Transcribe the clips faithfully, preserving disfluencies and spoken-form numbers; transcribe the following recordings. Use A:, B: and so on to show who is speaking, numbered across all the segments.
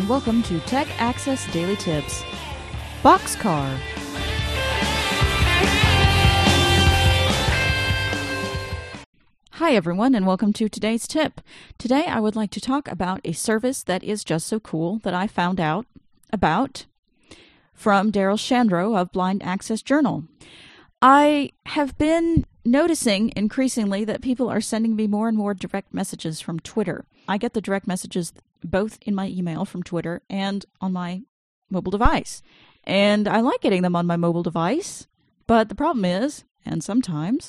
A: and welcome to Tech Access Daily Tips. Boxcar. Hi everyone, and welcome to today's tip. Today I would like to talk about a service that is just so cool that I found out about from Daryl Shandro of Blind Access Journal. I have been noticing increasingly that people are sending me more and more direct messages from Twitter. I get the direct messages both in my email from Twitter and on my mobile device. And I like getting them on my mobile device, but the problem is, and sometimes,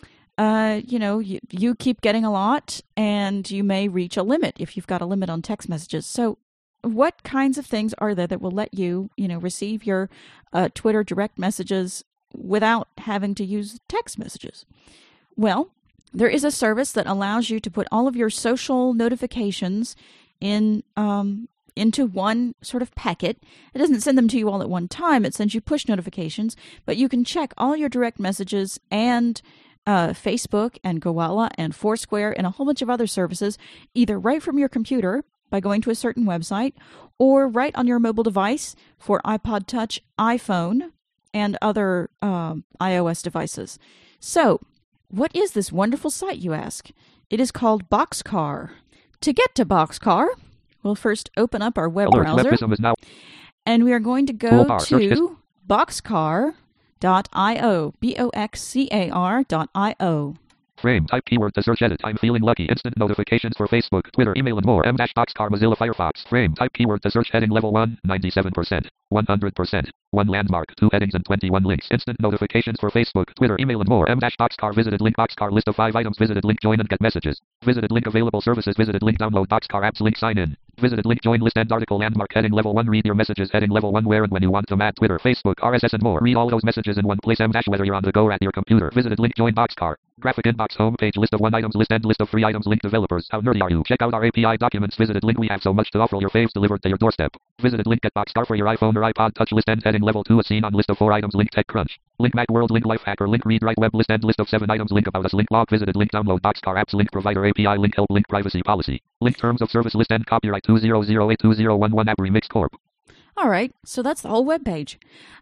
A: uh, you know, you, you keep getting a lot and you may reach a limit if you've got a limit on text messages. So what kinds of things are there that will let you, you know, receive your uh, Twitter direct messages without having to use text messages? Well, there is a service that allows you to put all of your social notifications in um, into one sort of packet. It doesn't send them to you all at one time. It sends you push notifications, but you can check all your direct messages and uh, Facebook and Gowalla and Foursquare and a whole bunch of other services, either right from your computer by going to a certain website or right on your mobile device for iPod Touch, iPhone, and other um, iOS devices. So, what is this wonderful site, you ask? It is called Boxcar. To get to Boxcar, we'll first open up our web
B: Alert,
A: browser,
B: web is now.
A: and we are going to go
B: Toolbar, search
A: to boxcar dot io, B O X C A R dot I O.
B: Frame, type keyword to search edit. I'm feeling lucky. Instant notifications for Facebook, Twitter, email, and more. M-Boxcar, Mozilla Firefox. Frame, type keyword to search heading level one, ninety-seven percent, one hundred percent. One landmark, two headings and twenty-one links. Instant notifications for Facebook, Twitter, email, and more. M-Boxcar, visited link. Boxcar, list of five items. Visited link, join and get messages. Visited link, available services. Visited link, download Boxcar apps. Link, sign in. Visited link, join list, end article, landmark, heading level one. Read your messages. Heading level one, where and when you want them at Twitter, Facebook, R S S, and more. Read all those messages in one place. M- whether you're on the go or at your computer. Visited link, join Boxcar. Graphic inbox, homepage, list of one items, list end, list of three items, link developers. How nerdy are you? Check out our A P I documents. Visited link, we have so much to offer. Your faves delivered to your doorstep. Visited link, get Boxcar for your iPhone or iPod Touch. List end, heading level two, a scene on list of four items. Link TechCrunch. Link Macworld. Link Lifehacker. Link Read Write Web. List end, list of seven items. Link about us. Link blog. Visited link, download Boxcar apps. Link provider A P I. Link help. Link privacy policy. Link terms of service. List end, copyright two zero zero eight two zero one one App Remix Corp.
A: All right, so that's the whole web page.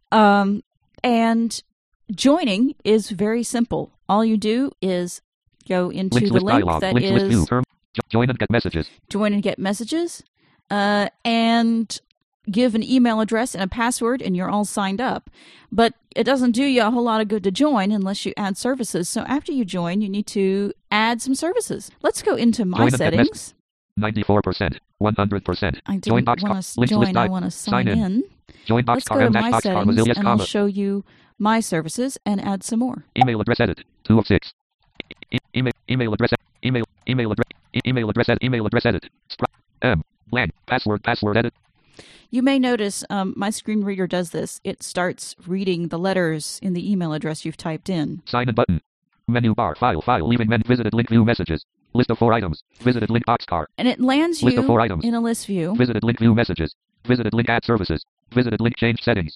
A: Um, and joining is very simple. All you do is go into
B: Links
A: the
B: list
A: link
B: dialog.
A: that
B: Links
A: is
B: list view. Term. Jo- join and get messages.
A: join and get messages, uh, and give an email address and a password, and you're all signed up. But it doesn't do you a whole lot of good to join unless you add services. So after you join, you need to add some services. Let's go into my
B: Join and get
A: settings.
B: mess- ninety-four percent. one hundred percent.
A: I
B: Join
A: didn't
B: Boxcar.
A: want to
B: Links list
A: join, I
B: di-
A: want to sign,
B: sign in.
A: in.
B: Join
A: Let's
B: Boxcar.
A: go to
B: M-
A: my
B: Boxcar.
A: settings,
B: Mozilla. Yes,
A: and I'll
B: comma.
A: show you my services and add some more.
B: Email address edit. two of six. E- email email address e- email email address e- email address edit email address edit. Spr- M blank password password edit.
A: You may notice um, my screen reader does this. It starts reading the letters in the email address you've typed in.
B: Sign in button. Menu bar file file leaving men visited link view messages. List of four items. Visited link Boxcar.
A: And it lands
B: List of four
A: you
B: items.
A: in a list view.
B: Visited link view messages. Visited link add services. Visited link change settings.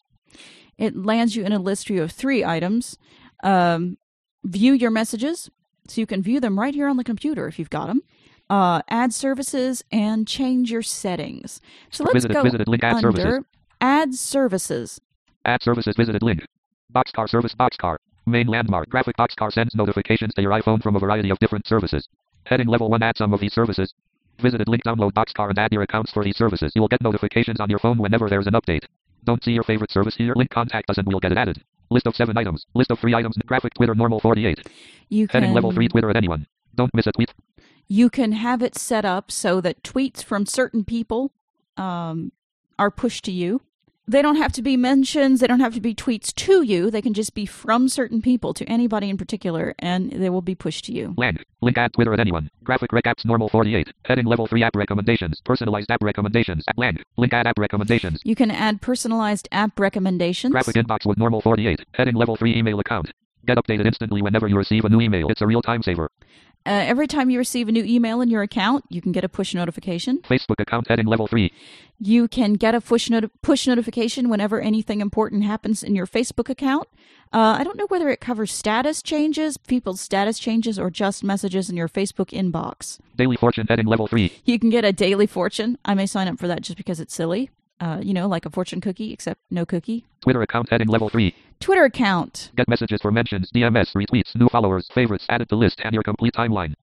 A: It lands you in a list view of three items. Um, view your messages, so you can view them right here on the computer if you've got them. Uh, add services and change your settings. So let's
B: Visited-
A: go
B: visited link add
A: under
B: services.
A: Add services.
B: Add services visited link. Boxcar service Boxcar. Main landmark graphic Boxcar sends notifications to your iPhone from a variety of different services. Heading level one add some of these services. Visited link download Boxcar and add your accounts for these services. You will get notifications on your phone whenever there's an update. Don't see your favorite service here? Link contact us and we'll get it added. List of seven items. List of three items. Graphic Twitter normal forty-eight.
A: You can
B: Heading level three Twitter at anyone. Don't miss a tweet.
A: You can have it set up so that tweets from certain people um, are pushed to you. They don't have to be mentions. They don't have to be tweets to you. They can just be from certain people to anybody in particular, and they will be pushed to you.
B: Lang. Link add Twitter at anyone. Graphic rec apps normal forty-eight. Heading level three app recommendations. Personalized app recommendations. At Lang. Link add app recommendations.
A: You can add personalized app recommendations.
B: Graphic inbox with normal forty-eight. Heading level three email account. Get updated instantly whenever you receive a new email. It's a real time saver.
A: Uh, every time you receive a new email in your account, you can get a push notification.
B: Facebook account heading level three.
A: You can get a push, noti- push notification whenever anything important happens in your Facebook account. Uh, I don't know whether it covers status changes, people's status changes, or just messages in your Facebook inbox.
B: Daily fortune heading level three.
A: You can get a daily fortune. I may sign up for that just because it's silly. Uh, you know, like a fortune cookie, except no cookie.
B: Twitter account heading level three.
A: Twitter account.
B: Get messages for mentions, D M S, retweets, new followers, favorites, added to list, and your complete timeline.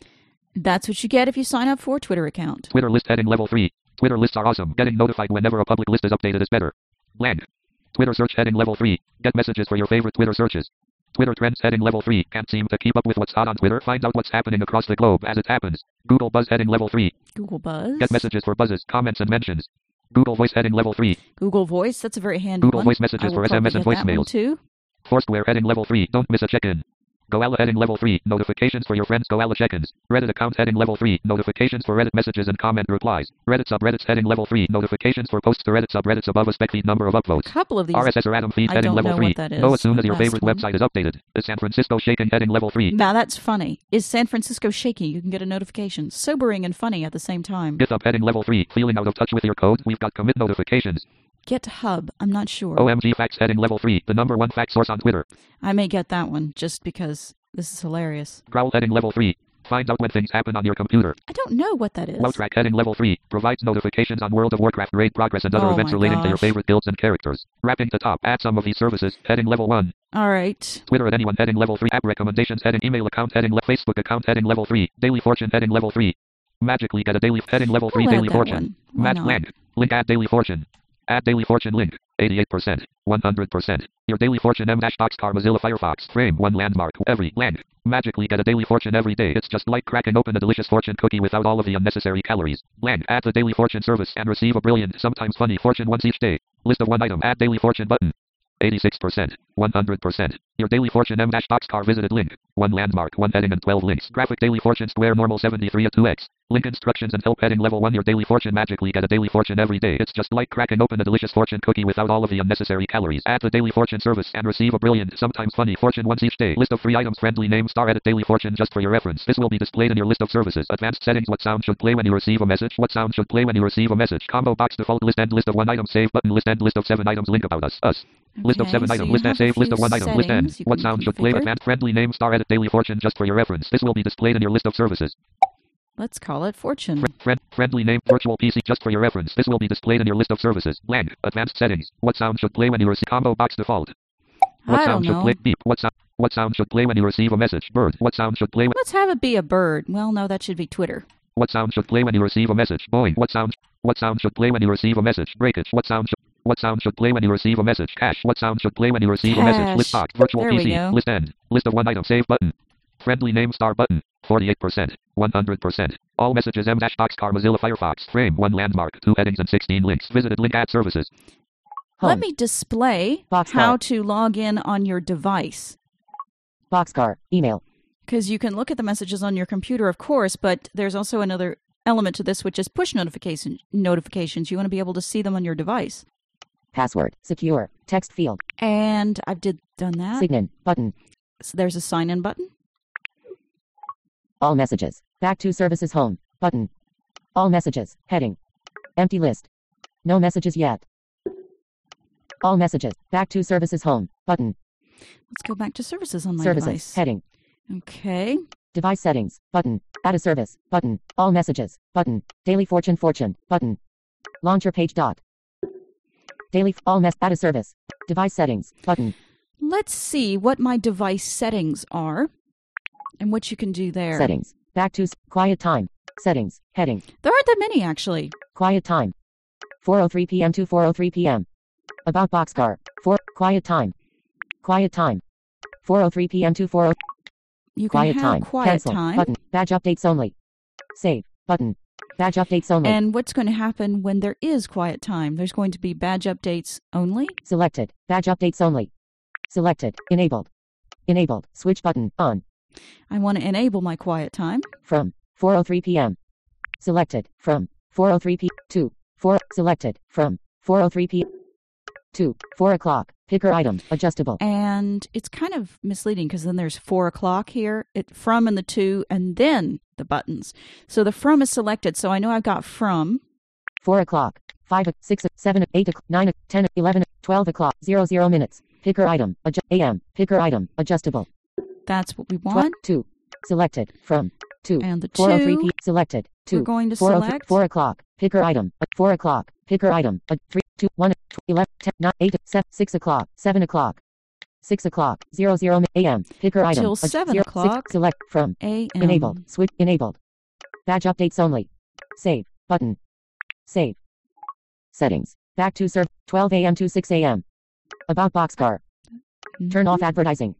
A: That's what you get if you sign up for a Twitter account.
B: Twitter list heading level three. Twitter lists are awesome. Getting notified whenever a public list is updated is better. Bland. Twitter search heading level three. Get messages for your favorite Twitter searches. Twitter trends heading level three. Can't seem to keep up with what's hot on Twitter? Find out what's happening across the globe as it happens. Google Buzz heading level three.
A: Google Buzz.
B: Get messages for buzzes, comments, and mentions. Google Voice heading level three.
A: Google Voice, that's a very handy
B: Google
A: one.
B: Voice messages
A: I
B: for
A: will
B: S M S and
A: probably get that one
B: voicemails.
A: too.
B: Foursquare heading level three. Don't miss a check-in. Goala heading level three. Notifications for your friends' Goala check-ins. Reddit account heading level three. Notifications for Reddit messages and comment replies. Reddit subreddits heading level three. Notifications for posts to Reddit subreddits above a spec feed number of upvotes.
A: A couple of these.
B: R S S or Atom feed
A: I
B: heading
A: don't
B: level
A: know
B: three.
A: what that is.
B: Know as soon as
A: The
B: your
A: last
B: favorite
A: one.
B: website is updated. Is San Francisco shaking heading level three.
A: Now that's funny. Is San Francisco shaking? You can get a notification. Sobering and funny at the same time.
B: GitHub heading level three. Feeling out of touch with your code? We've got commit notifications.
A: GitHub. I'm not sure.
B: O M G facts heading level three. The number one fact source on Twitter.
A: I may get that one just because this is hilarious.
B: Growl heading level three. Finds out when things happen on your computer.
A: I don't know what that is.
B: WoWtrack heading level three. Provides notifications on World of Warcraft raid progress and other
A: Oh
B: events
A: my
B: relating to your
A: gosh.
B: favorite guilds and characters. Wrapping the top. Add some of these services. Heading level one.
A: All right.
B: Twitter at anyone heading level three. App recommendations heading email account heading le- Facebook account heading level three. Daily fortune heading level three. Magically get a daily heading level three
A: I'll add
B: daily
A: that
B: fortune.
A: one. Why
B: Match
A: not?
B: blank. Link add daily fortune. Add daily fortune link. eighty-eight percent. one hundred percent. Your daily fortune M-Boxcar Mozilla Firefox. Frame one landmark. Every blank. Magically get a daily fortune every day. It's just like cracking open a delicious fortune cookie without all of the unnecessary calories. Blank. Add the daily fortune service and receive a brilliant, sometimes funny fortune once each day. List of one item. Add daily fortune button. eighty-six percent. one hundred percent. Your daily fortune M-Boxcar visited link. One landmark, one heading and twelve links. Graphic daily fortune square normal seventy-three at two x. Link instructions and help heading level one. Your daily fortune magically get a daily fortune every day. It's just like cracking open a delicious fortune cookie without all of the unnecessary calories. Add the daily fortune service and receive a brilliant, sometimes funny fortune once each day. List of free items. Friendly name star edit daily fortune just for your reference. This will be displayed in your list of services. Advanced settings. What sound should play when you receive a message? What sound should play when you receive a message? Combo box default list end list of one item. Save button list end list of seven items. Link about us. Us. List of
A: Okay,
B: seven
A: so
B: items.
A: you
B: List and
A: have a
B: save. List of
A: few
B: one item. List end.
A: settings. You
B: What
A: can
B: sound
A: keep
B: should play?
A: paper.
B: Advanced friendly name star edit daily fortune just for your reference. This will be displayed in your list of services.
A: Let's call it fortune.
B: Friend, friend, friendly name virtual P C just for your reference. This will be displayed in your list of services. Blank. Advanced settings. What sound should play when you receive combo box default? What
A: I
B: sound
A: don't
B: should
A: know.
B: play? Beep. What sound? What sound should play when you receive a message? Bird. What sound should play? When,
A: Let's have it be a bird. Well, no, that should be Twitter.
B: what sound should play when you receive a message? Boing. What sound? What sound should play when you receive a message? Breakage. What sound should? What sound should play when you receive a message? Cache. What sound should play when you receive a message? List
A: Cache.
B: box. Virtual
A: There
B: P
A: we
B: C.
A: go.
B: List end. List of one item. Save button. Friendly name star button. forty-eight percent. one hundred percent. All messages M-Boxcar Mozilla Firefox. Frame one landmark. Two headings and sixteen links. Visited link add services.
A: Let
C: Home.
A: me display
C: Boxcar.
A: how to log in on your device.
C: Boxcar. Email.
A: Because you can look at the messages on your computer, of course, but there's also another element to this, which is push notification notifications. You want to be able to see them on your device.
C: Password. Secure. Text field.
A: And I've did done that.
C: Sign in. Button.
A: So there's a sign in button.
C: All messages. Back to services home. Button. All messages. Heading. Empty list. No messages yet. All messages. Back to services home. Button.
A: Let's go back to services on my
C: Services.
A: device.
C: Heading.
A: Okay.
C: Device settings. Button. Add a service. Button. All messages. Button. Daily fortune fortune. Button. Launcher page dot. Daily f- all mess. Add a service. Device settings. Button.
A: Let's see what my device settings are and what you can do there.
C: Settings. Back to s- quiet time. Settings. Heading.
A: There aren't that many, actually.
C: Quiet time. four oh three p.m. to four oh three p.m. About Boxcar. four. Quiet time. Quiet time. four oh three p.m. to four oh.
A: You can
C: Quiet
A: have
C: time.
A: quiet
C: Cancel.
A: time.
C: Button. Badge updates only. Save. Button. Badge updates only.
A: And what's going to happen when there is quiet time? There's going to be badge updates only.
C: Selected. Badge updates only. Selected. Enabled. Enabled. Switch button. On.
A: I want to enable my quiet time.
C: From. four oh three p.m. Selected. From. four oh three p. to. four. Selected. From. four oh three p. two. four o'clock. Picker item. Adjustable.
A: And it's kind of misleading because then there's four o'clock here, it, from and the two, and then the buttons. So the from is selected. So I know I've got from.
C: four o'clock. five, six, seven, eight, nine, ten, eleven, twelve o'clock. zero, zero minutes. Picker item. Adju- A M. Picker item. Adjustable.
A: That's what we
C: twelve,
A: want.
C: two. Selected. From. two.
A: And the
C: four oh three
A: two,
C: p. Selected. two.
A: we're going to
C: four oh three,
A: select.
C: four o'clock. Picker item. Uh, four o'clock. Picker item. Uh, three, two, one, eleven, ten, nine, eight, seven, six o'clock. seven o'clock. six o'clock. zero, zero A M. Picker item.
A: Till
C: Uh,
A: seven
C: zero,
A: o'clock.
C: six, select. From.
A: A M.
C: Enabled. Switch. Enabled. Badge updates only. Save. Button. Save. Settings. Back to serve. twelve A M to six A M. About Boxcar. Turn off advertising.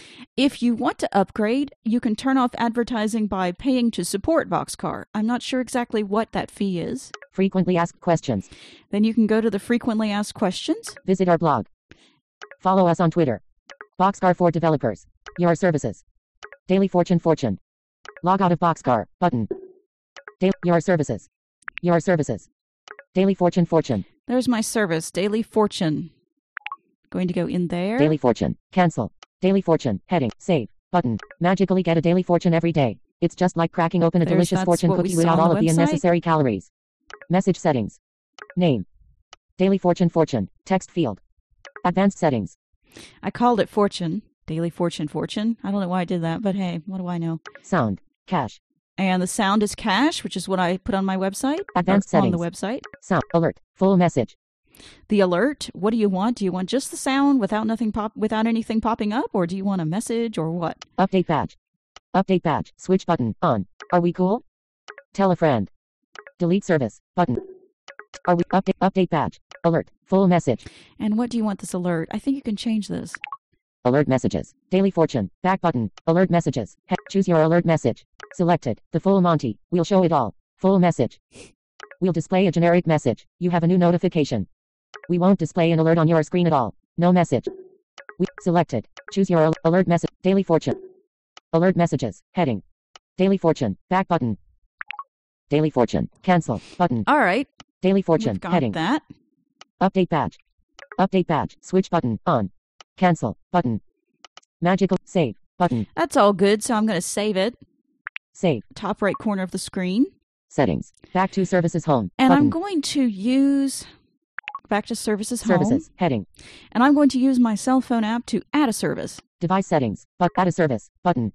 A: If you want to upgrade, you can turn off advertising by paying to support Boxcar. I'm not sure exactly what that fee is.
C: Frequently asked questions.
A: Then you can go to the frequently asked questions.
C: Visit our blog. Follow us on Twitter. Boxcar for developers. Your services. Daily Fortune Fortune. Log out of Boxcar. Button. Daily Your services. Your services. Daily Fortune Fortune.
A: There's my service, Daily Fortune. Going to go in there.
C: Daily Fortune. Cancel. Daily Fortune. Heading. Save. Button. Magically get a Daily Fortune every day. It's just like cracking open a
A: There's-
C: delicious
A: that's
C: fortune
A: what we
C: cookie
A: saw
C: without
A: on
C: all
A: the
C: of the
A: website.
C: unnecessary calories. Message settings. Name. Daily Fortune Fortune. Text field. Advanced settings.
A: I called it Fortune. Daily Fortune Fortune. I don't know why I did that, but hey, what do I know?
C: Sound. Cache.
A: And the sound is cache, which is what I put on my website.
C: Advanced
A: or on the
C: settings.
A: website.
C: Sound. Alert. Full message.
A: The alert, what do you want? Do you want just the sound without nothing pop without anything popping up, or do you want a message or what?
C: Update badge. Update badge. Switch button. On. Are we cool? Tell a friend. Delete service. Button. Are we update update badge. Alert. Full message.
A: And what do you want this alert? I think you can change this.
C: Alert messages. Daily Fortune. Back button. Alert messages. He- choose your alert message. Selected. The full Monty. We'll show it all. Full message. We'll display a generic message. You have a new notification. We won't display an alert on your screen at all. No message. We selected. Choose your al- alert message. Daily Fortune. Alert messages. Heading. Daily Fortune. Back button. Daily Fortune. Cancel. Button.
A: All right.
C: Daily Fortune.
A: We've got
C: Heading.
A: that.
C: Update badge. Update badge. Switch button. On. Cancel. Button. Magical. Save. Button.
A: That's all good, so I'm going to save it.
C: Save.
A: Top right corner of the screen.
C: Settings. Back to services home.
A: And
C: button.
A: I'm going to use back to services home.
C: Services. Heading.
A: And I'm going to use my cell phone app to add a service.
C: Device settings. But add a service. Button.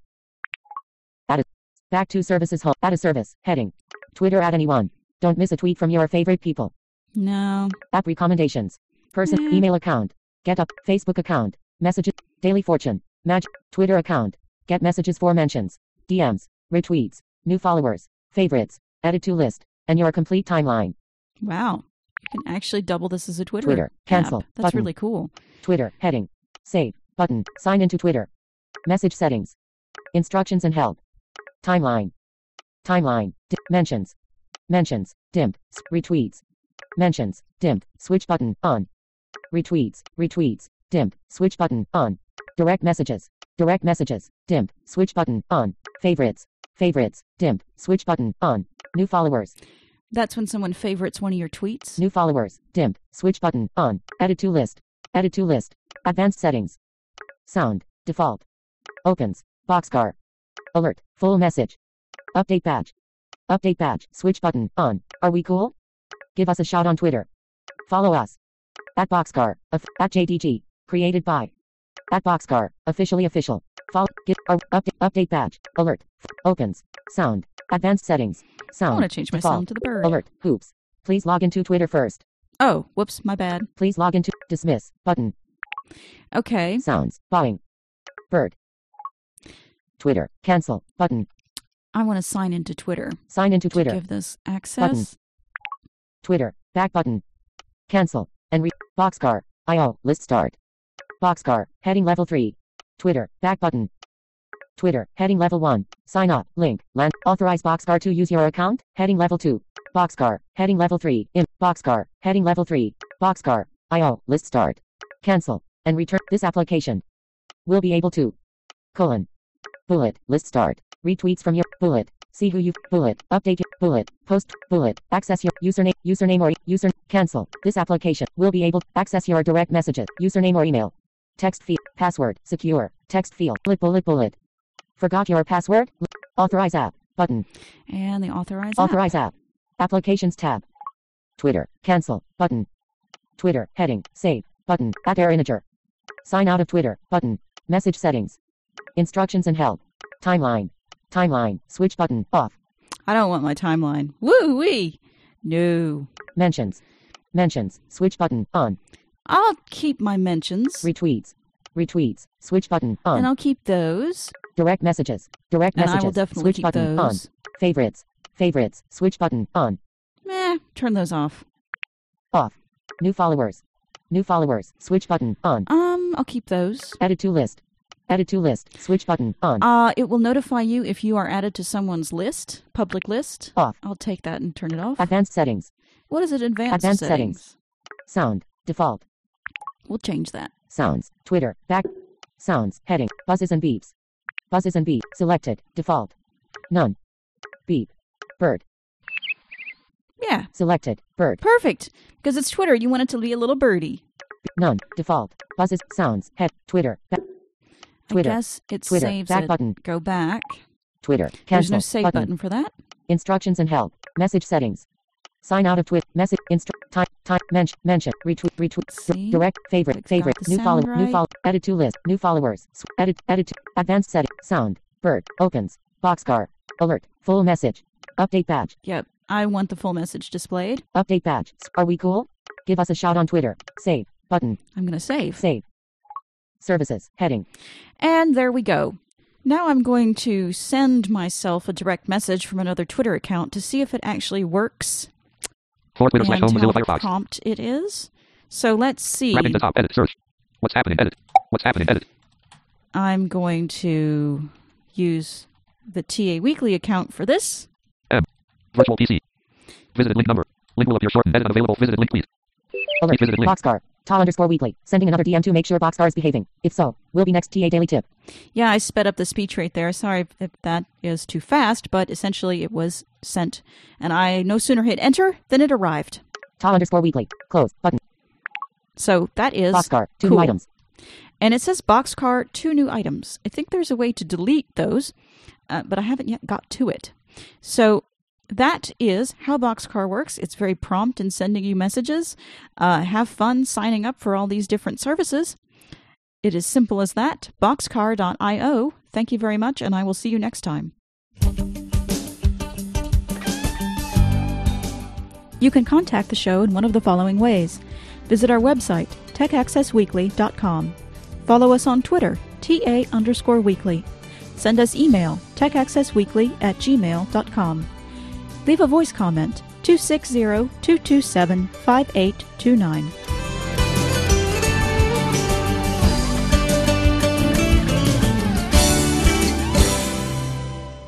C: Add a. Back to services home. Add a service. Heading. Twitter add anyone. Don't miss a tweet from your favorite people.
A: No.
C: App recommendations. Person.
A: Nah.
C: Email account. Get up. Facebook account. Messages. Daily Fortune. Mag. Twitter account. Get messages for mentions. D Ms. Retweets. New followers. Favorites. Added to list. And your complete timeline.
A: Wow. You can actually double this as a Twitter.
C: Twitter. Cancel.
A: app. That's
C: Button.
A: really cool.
C: Twitter. Heading. Save. Button. Sign into Twitter. Message settings. Instructions and help. Timeline. Timeline. Di- mentions. Mentions. Dimmed. S- retweets. Mentions. Dimmed. Switch button. On. Retweets. Retweets. Dimmed. Switch button. On. Direct messages. Direct messages. Dimmed. Switch button. On. Favorites. Favorites. Dimmed. Switch button. On. New followers.
A: That's when someone favorites one of your tweets.
C: New followers. Dimmed. Switch button. On. Added to list. Added to list. Advanced settings. Sound. Default. Opens. Boxcar. Alert. Full message. Update badge. Update badge. Switch button. On. Are we cool? Give us a shout on Twitter. Follow us. At Boxcar. Of, at J D G. Created by. At Boxcar. Officially official. Follow. Get. Or, update. Update badge. Alert. F- opens. Sound. Advanced settings.
A: I
C: Sound.
A: want to change my
C: Default.
A: sound to the bird.
C: Alert. Hoops. Please log into Twitter first.
A: Oh, whoops, my bad.
C: Please log into. Dismiss. Button.
A: Okay.
C: Sounds. Bowing. Bird. Twitter. Cancel. Button.
A: I want to sign into Twitter.
C: Sign into
A: To
C: Twitter.
A: give this access.
C: Twitter. Back button. Cancel. And re. Boxcar. I O. List start. Boxcar. Heading level three. Twitter. Back button. Twitter. Heading level one. Sign up. Link. Land. Authorize Boxcar to use your account. Heading level two. Boxcar. Heading level three. In. Boxcar. Heading level three. Boxcar. I O. List start. Cancel. And return. This application will be able to. Colon. Bullet. List start. Retweets from your. bullet. See who you've, bullet. Update your, bullet. Post, bullet. Access your, username, username or, user, cancel. This application will be able to access your direct messages, username or email. Text field, password, secure, text field, bullet, bullet, bullet. Forgot your password? Authorize app, button.
A: And the authorize
C: Authorize
A: app.
C: app. Applications tab. Twitter, cancel, button. Twitter, heading, save, button. At error integer. Sign out of Twitter, button. Message settings. Instructions and help. Timeline. Timeline, switch button, off.
A: I don't want my timeline. Woo-wee! No.
C: Mentions. Mentions, switch button, on.
A: I'll keep my mentions.
C: Retweets. Retweets, switch button, on.
A: And I'll keep those.
C: Direct messages. Direct
A: And
C: messages.
A: I will definitely
C: switch
A: keep
C: button
A: those.
C: on. Favorites. Favorites. Switch button on.
A: Meh, turn those off.
C: Off. New followers. New followers. Switch button on.
A: Um, I'll keep those.
C: Added to list. Added to list. Switch button on.
A: Uh, it will notify you if you are added to someone's list, public list.
C: Off.
A: I'll take that and turn it off.
C: Advanced settings.
A: What is it? Advanced,
C: Advanced
A: settings.
C: settings. Sound. Default.
A: We'll change that.
C: Sounds. Twitter. Back. Sounds. Heading. Buzzes and beeps. Buzzes and beep. Selected. Default. None. Beep. Bird.
A: Yeah,
C: Selected. Bird.
A: perfect. Because it's Twitter, you want it to be a little birdie.
C: None. Default. Buzzes. Sounds. Head. Twitter. Back. Twitter.
A: I guess it
C: Twitter.
A: saves
C: Back
A: it.
C: button.
A: Go back.
C: Twitter. Cancel.
A: There's no save button.
C: button.
A: for that.
C: Instructions and help. Message settings. Sign out of Twitter. Message. Instru. Time. Time. Mention. Mention. Retweet. Retweet.
A: See?
C: Direct. Favorite.
A: It's got
C: Favorite.
A: the
C: New follow.
A: sound
C: New
A: right.
C: follow. Added to list. New followers. S- Edit. Edit. To. Advanced setting. Sound. Bird. Opens. Boxcar. Alert. Full message. Update badge.
A: Yep, I want the full message displayed.
C: Update badge. Are we cool? Give us a shout on Twitter. Save. Button.
A: I'm going to save.
C: Save. Services. Heading.
A: And there we go. Now I'm going to send myself a direct message from another Twitter account to see if it actually works
B: For Twitter slash
A: and
B: home
A: how
B: Mozilla Firefox.
A: prompt it is. So let's see.
B: Wrapping the top. Edit. Search. What's happening? Edit. What's happening? Edit.
A: I'm going to use the T A Weekly account for this.
B: M. Virtual P C. Visited link number. Link will appear shortened. Edit unavailable. Visited link please.
C: Alert.
B: Visited link.
C: Boxcar. Ta underscore weekly. Sending another D M to make sure Boxcar is behaving. If so, will be next T A daily tip.
A: Yeah, I sped up the speech rate there. Sorry if- if that is too fast, but essentially it was sent. And I no sooner hit enter than it arrived.
C: Ta underscore weekly. Close. Button.
A: So that is
C: Boxcar. Two
A: cool.
C: new items.
A: And it says Boxcar, two new items. I think there's a way to delete those, uh, but I haven't yet got to it. So that is how Boxcar works. It's very prompt in sending you messages. Uh, have fun signing up for all these different services. It is simple as that. Boxcar dot i o. Thank you very much, and I will see you next time. You can contact the show in one of the following ways. Visit our website, tech access weekly dot com. Follow us on Twitter, T A underscore weekly. Send us email, tech access weekly at gmail dot com. Leave a voice comment, two six zero, two two seven, five eight two nine.